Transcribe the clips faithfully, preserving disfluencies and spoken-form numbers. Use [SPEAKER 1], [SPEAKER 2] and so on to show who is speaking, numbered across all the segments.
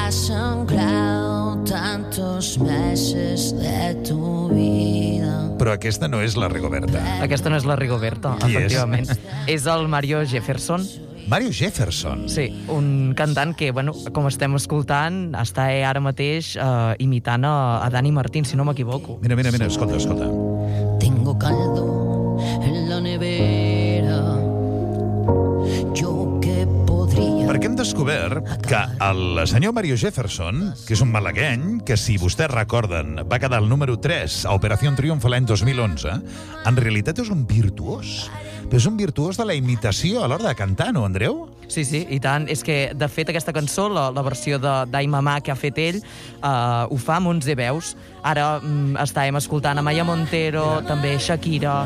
[SPEAKER 1] has sangrado tantos meses de tu vida.
[SPEAKER 2] Però aquesta no és la Rigoberta.
[SPEAKER 3] Aquesta no és la Rigoberta,
[SPEAKER 2] Qui
[SPEAKER 3] efectivament. És? és el Mario Jefferson.
[SPEAKER 2] Mario Jefferson.
[SPEAKER 3] Sí, un cantant que, bueno, com estem escoltant, està ara mateix eh, imitant a, a Dani Martín, si no m'equivoco.
[SPEAKER 2] Mira, mira, mira, escolta, escolta.
[SPEAKER 1] Tengo caldo en la nevera. Yo que podría...
[SPEAKER 2] Perquè hem descobert que el senyor Mario Jefferson, que és un malagueny, que si vostès recorden va quedar el número tres a Operació Triunfo l'any dos mil onze, en realitat és un virtuós. Però és un virtuós de la imitació a l'hora de cantar, no, Andreu?
[SPEAKER 3] Sí, sí, i tant. És que, de fet, aquesta cançó, la, la versió de d'Ai Mamà que ha fet ell, uh, ho fa amb onze veus. Ara mm, estàvem escoltant a Maya Montero, yeah. també Shakira...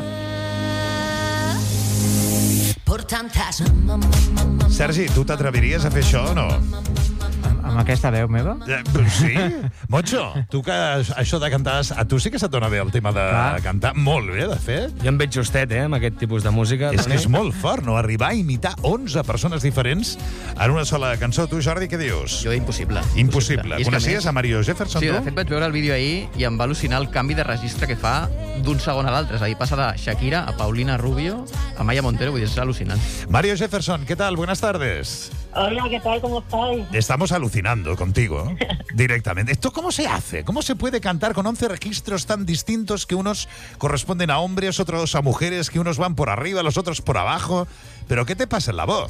[SPEAKER 1] Por tantas...
[SPEAKER 2] Sergi, tu t'atreviries a fer això o no?
[SPEAKER 4] Amb aquesta veu meva?
[SPEAKER 2] Eh, sí? Mocho, tu que això de cantar... A tu sí que se't dona bé el tema de Clar. cantar. Molt bé, de fet.
[SPEAKER 5] Jo em veig justet, eh, amb aquest tipus de música.
[SPEAKER 2] És que és molt fort, no? Arribar a imitar onze persones diferents en una sola cançó. Tu, Jordi, què dius?
[SPEAKER 6] Jo, impossible.
[SPEAKER 2] Impossible.
[SPEAKER 6] impossible.
[SPEAKER 2] Coneixies a Mario Jefferson,
[SPEAKER 6] sí,
[SPEAKER 2] tu?
[SPEAKER 6] Sí, de fet vaig veure el vídeo ahir i em va al·lucinar el canvi de registre que fa d'un segon a l'altre. És a dir, passa de Shakira a Paulina Rubio a Maya Montero, vull dir, és al·lucinant.
[SPEAKER 2] Mario Jefferson, ¿qué tal? Buenas tardes.
[SPEAKER 7] Hola, ¿qué tal? ¿Cómo estáis?
[SPEAKER 2] Estamos alucinando contigo, directamente. ¿Esto cómo se hace? ¿Cómo se puede cantar con once registros tan distintos que unos corresponden a hombres, otros a mujeres, que unos van por arriba, los otros por abajo? ¿Pero qué te pasa en la voz?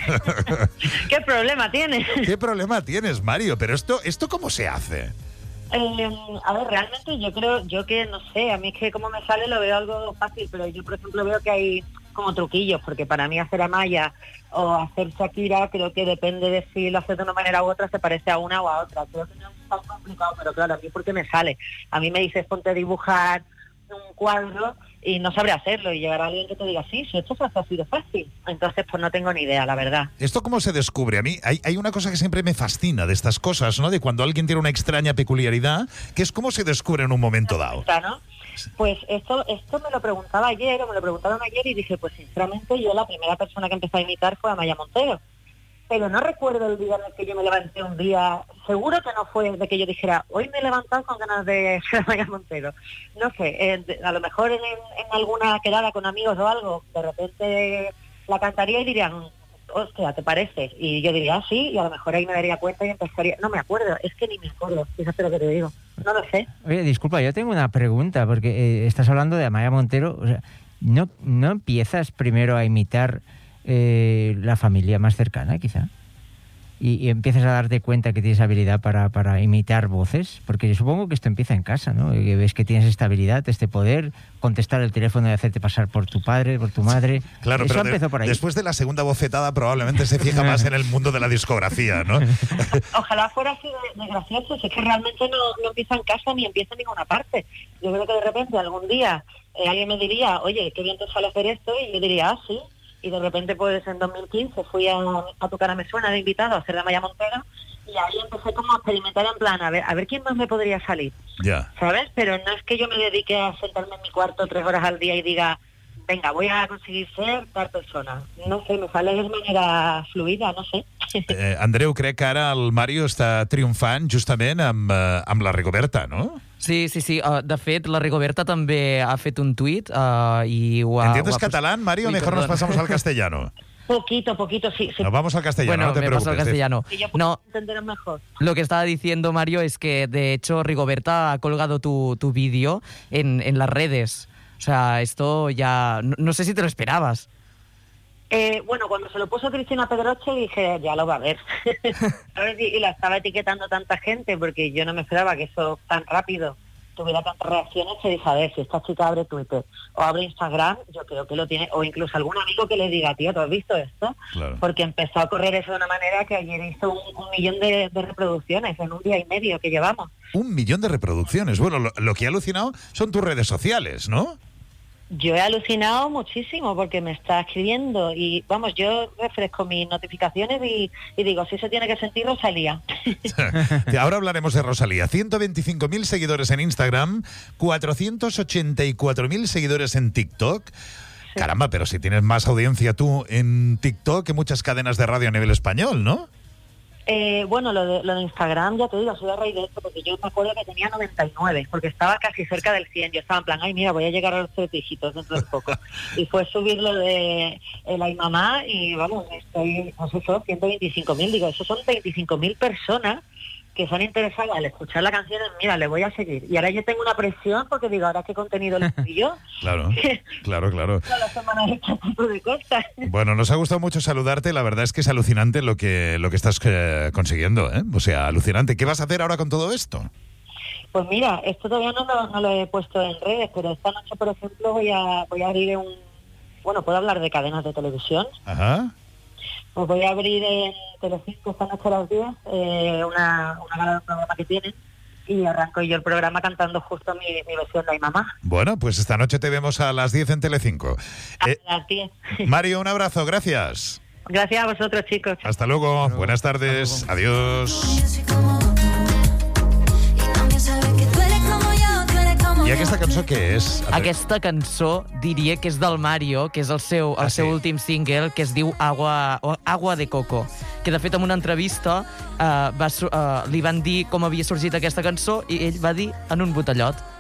[SPEAKER 7] ¿Qué problema tienes?
[SPEAKER 2] ¿Qué problema tienes, Mario? ¿Pero esto, esto cómo se hace?
[SPEAKER 7] Eh, a ver, realmente yo creo, yo que no sé, a mí es que como me sale lo veo algo fácil, pero yo, por ejemplo, veo que hay como truquillos, porque para mí hacer a Maya o hacer Shakira, creo que depende de si lo haces de una manera u otra, se parece a una o a otra. Creo que no es tan complicado, pero claro, a mí porque me sale. A mí me dices, ponte a dibujar un cuadro y no sabré hacerlo, y llegará alguien que te diga, sí, si esto se hace así de fácil. Entonces, pues no tengo ni idea, la verdad.
[SPEAKER 2] ¿Esto cómo se descubre? A mí hay, hay una cosa que siempre me fascina de estas cosas, ¿no? De cuando alguien tiene una extraña peculiaridad, que es cómo se descubre en un momento dado.
[SPEAKER 7] ¿No? Pues esto esto me lo preguntaba ayer, o me lo preguntaron ayer, y dije, pues sinceramente yo la primera persona que empecé a imitar fue a Maya Montero. Pero no recuerdo el día en el que yo me levanté un día, seguro que no fue de que yo dijera, hoy me he levantado con ganas de ser Maya Montero. No sé, eh, de, a lo mejor en, en alguna quedada con amigos o algo, de repente la cantaría y dirían, hostia, ¿te parece? Y yo diría, ah, sí, y a lo mejor ahí me daría cuenta y empezaría, no me acuerdo, es que ni me acuerdo, fíjate lo que te digo, no lo sé.
[SPEAKER 4] Oye, disculpa, yo tengo una pregunta, porque eh, estás hablando de Maya Montero, o sea, ¿no, no empiezas primero a imitar eh, la familia más cercana, quizá? Y, y empiezas a darte cuenta que tienes habilidad para, para imitar voces, porque yo supongo que esto empieza en casa, ¿no? Y que ves que tienes esta habilidad, este poder, contestar el teléfono y hacerte pasar por tu padre, por tu madre.
[SPEAKER 2] Claro,
[SPEAKER 4] eso
[SPEAKER 2] pero
[SPEAKER 4] empezó
[SPEAKER 2] de,
[SPEAKER 4] por ahí.
[SPEAKER 2] Después de la segunda bofetada probablemente se fija más en el mundo de la discografía, ¿no?
[SPEAKER 7] Ojalá fuera así de, de gracioso, es que realmente no, no empieza en casa ni empieza en ninguna parte. Yo creo que de repente algún día eh, alguien me diría, oye, qué bien te sale hacer esto, y yo diría, ah, sí. Y de repente, pues en dos mil quince fui a, a Tu cara me suena de invitado a hacer de Maya Montero, y ahí empecé como a experimentar en plan, a ver, a ver quién más me podría salir,
[SPEAKER 2] ya,
[SPEAKER 7] ¿sabes? Pero no es que yo me dedique a sentarme en mi cuarto tres horas al día y diga, venga, voy a conseguir ser tal persona. No sé, me sale de manera fluida, no sé.
[SPEAKER 2] Eh, Andreu, crec que ara el Mario està triomfant justament amb, eh, amb la Rigoberta, no?
[SPEAKER 3] Sí, sí, sí. Uh, de fet, la Rigoberta també ha fet un tuit uh, i ho ha...
[SPEAKER 2] ¿Entiendes
[SPEAKER 3] ho ha
[SPEAKER 2] catalán, Mario?
[SPEAKER 3] Uy,
[SPEAKER 2] Mejor
[SPEAKER 3] perdón.
[SPEAKER 2] nos pasamos al castellano.
[SPEAKER 7] Poquito, poquito, sí. sí.
[SPEAKER 2] Nos vamos al castellano,
[SPEAKER 3] Bueno,
[SPEAKER 2] no te
[SPEAKER 3] me
[SPEAKER 2] preocupes.
[SPEAKER 3] paso al castellano.
[SPEAKER 7] Y yo puedo
[SPEAKER 3] No,
[SPEAKER 7] entender mejor.
[SPEAKER 3] lo que estaba diciendo Mario es que, de hecho, Rigoberta ha colgado tu, tu vídeo en, en las redes. O sea, esto ya... No, no sé si te lo esperabas.
[SPEAKER 7] Eh, bueno, cuando se lo puso Cristina Pedroche dije, ya lo va a ver. ¿Sabes? Y, y la estaba etiquetando tanta gente, porque yo no me esperaba que eso tan rápido tuviera tantas reacciones, que dije, a ver, si esta chica abre Twitter o abre Instagram, yo creo que lo tiene, o incluso algún amigo que le diga, tío, ¿tú has visto esto?
[SPEAKER 2] Claro.
[SPEAKER 7] Porque empezó a correr eso de una manera que ayer hizo un, un millón de, de reproducciones en un día y medio que llevamos.
[SPEAKER 2] Un millón de reproducciones. Bueno, lo, lo que he alucinado son tus redes sociales, ¿no?
[SPEAKER 7] Yo he alucinado muchísimo porque me está escribiendo y, vamos, yo refresco mis notificaciones y, y digo, si se tiene que sentir Rosalía.
[SPEAKER 2] Ahora hablaremos de Rosalía. ciento veinticinco mil seguidores en Instagram, cuatrocientos ochenta y cuatro mil seguidores en TikTok. Sí. Caramba, pero si tienes más audiencia tú en TikTok que muchas cadenas de radio a nivel español, ¿no?
[SPEAKER 7] Eh, bueno, lo de, lo de Instagram, ya te digo, soy a raíz de esto, porque yo me acuerdo que tenía noventa y nueve, porque estaba casi cerca del cien. Yo estaba en plan, ay, mira, voy a llegar a los tres dígitos dentro de poco. Y fue subir lo de el Ay Mamá y, vamos, estoy, no sé, son ciento veinticinco mil, digo, eso son veinticinco mil personas que se han interesado al escuchar la canción, mira, le voy a seguir. Y ahora yo tengo una presión porque digo, ahora qué contenido le doy yo.
[SPEAKER 2] Claro, claro, claro.
[SPEAKER 7] Todas las semanas este tipo de cosas.
[SPEAKER 2] Bueno, nos ha gustado mucho saludarte. La verdad es que es alucinante lo que, lo que estás eh, consiguiendo, ¿eh? O sea, alucinante. ¿Qué vas a hacer ahora con todo esto?
[SPEAKER 7] Pues mira, esto todavía no lo, no lo he puesto en redes, pero esta noche, por ejemplo, voy a, voy a abrir un... Bueno, puedo hablar de cadenas de televisión.
[SPEAKER 2] Ajá.
[SPEAKER 7] Pues voy a abrir en Telecinco esta noche a las diez eh, una, una gala de un programa que tienen y arranco yo el programa cantando justo mi, mi versión de Ay Mamá.
[SPEAKER 2] Bueno, pues esta noche te vemos a las diez en Telecinco.
[SPEAKER 7] A
[SPEAKER 2] Eh,
[SPEAKER 7] las diez.
[SPEAKER 2] Mario, un abrazo, gracias.
[SPEAKER 7] Gracias a vosotros, chicos.
[SPEAKER 2] Hasta luego, buenas tardes, adiós. I aquesta cançó què és?
[SPEAKER 3] Aquesta cançó diria que és del Mario, que és el seu, el
[SPEAKER 2] Ah,
[SPEAKER 3] seu
[SPEAKER 2] sí?
[SPEAKER 3] últim single, que es diu Agua, o Agua de Coco, que de fet en una entrevista eh, va, su- eh, li van dir com havia sorgit aquesta cançó i ell va dir en un botellot.